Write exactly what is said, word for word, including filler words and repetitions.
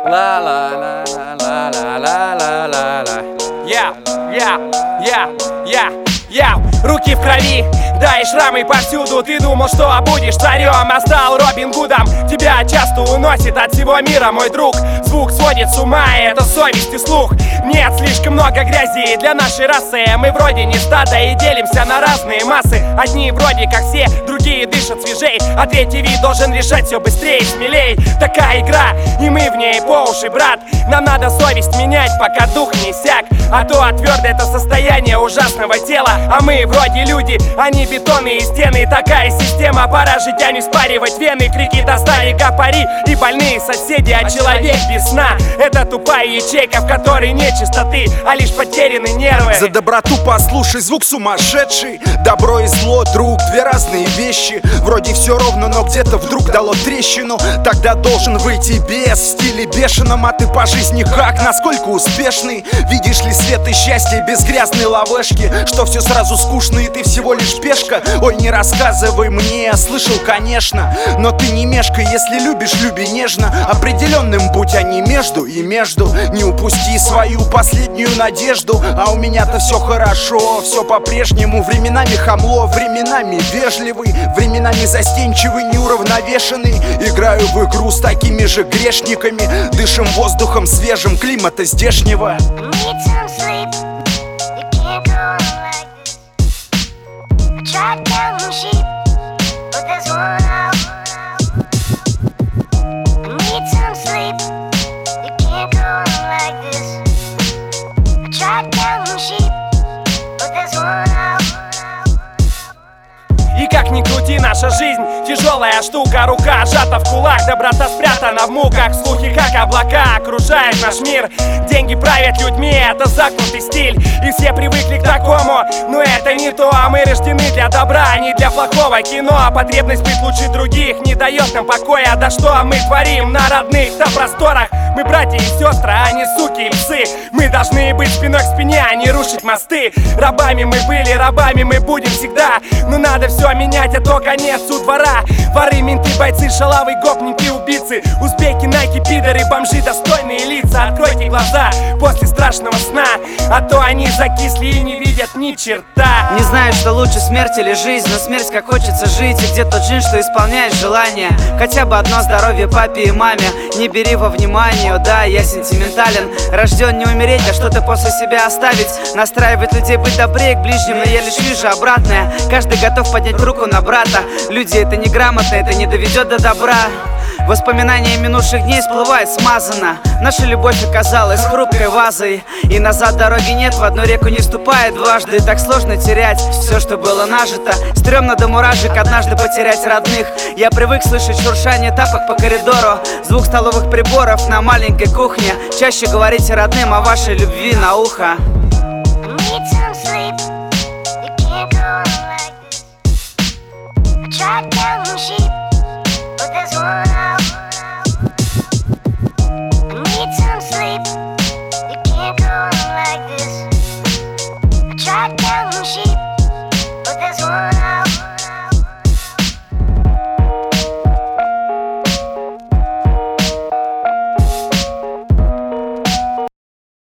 La la la la la la la la la. Я, я, я, я, я. Руки в крови, да и шрамы повсюду. Ты думал, что будешь царем, а стал Робин Гудом. Тебя часто уносит от всего мира, мой друг. Звук сводит с ума, и это совесть и слух. Нет, слишком много грязи для нашей расы. Мы вроде не стадо и делимся на разные массы. Одни вроде как все, другие дышат свежей, а третий вид должен решать все быстрее и смелей. Такая игра, и мы в ней по уши, брат. Нам надо совесть менять, пока дух не иссяк. А то отвердо это состояние ужасного тела. А мы вроде люди, они бетонные стены. Такая система, пора жить, а не спаривать вены. Крики достали копари и больные соседи. А человек без сна — это тупая ячейка, в которой нет чистоты, а лишь потеряны нервы. За доброту послушай, звук сумасшедший. Добро и зло, друг, две разные вещи. Вроде все ровно, но где-то вдруг дало трещину. Тогда должен выйти без в стиле бешеном. А ты по жизни как, насколько успешный? Видишь ли свет и счастье без грязной лавешки? Что все сразу скучно и ты всего лишь пешка? Ой, не рассказывай мне, я слышал, конечно. Но ты не мешкай, если любишь, люби нежно. Определенным будь, а не между и между. Не упусти свою последнюю надежду. А у меня-то все хорошо, все по-прежнему. Временами хамло, временами вежливый, временами застенчивый, неуравновешенный. Играю в игру с такими же грешниками. Дышим воздухом свежим климата здешнего. И как ни крути, наша жизнь тяжелая штука. Рука сжата в кулак, доброта спрятана в муках. Слухи как облака окружают наш мир. Деньги правят людьми, это загнутый стиль. И все привыкли к такому, но это не то. А мы рождены для добра, а не для плохого кино. А потребность быть лучше других не дает нам покоя. Да что мы творим на родных-то просторах? Мы братья и сестры, а не суки и псы. Мы должны быть спиной к спине, а не рушить мосты. Рабами мы были, рабами мы будем всегда. Но надо все менять, а то конец у двора. Воры, менты, бойцы, шалавы, гопники, убийцы. Узбеки, найки, пидоры, бомжи, достойные лица. Откройте глаза после страшного сна, а то они закисли и не видят ни черта. Не знаю, что лучше, смерть или жизнь, но смерть как хочется жить. И где тот джин, что исполняет желание? Хотя бы одно здоровье папе и маме. Не бери во внимание, о да, я сентиментален. Рожден не умереть, а что-то после себя оставить. Настраивает людей быть добрее к ближним, но я лишь вижу обратное. Каждый готов поднять руку на брата. Люди это неграмотно, это не доведет до добра. Воспоминания минувших дней всплывают смазанно. Наша любовь оказалась хрупкой вазой, и назад дороги нет, в одну реку не вступает дважды. Так сложно терять все, что было нажито. Стремно до мурашек однажды потерять родных. Я привык слышать шуршание тапок по коридору, звук столовых приборов на маленькой кухне. Чаще говорите родным о вашей любви на ухо.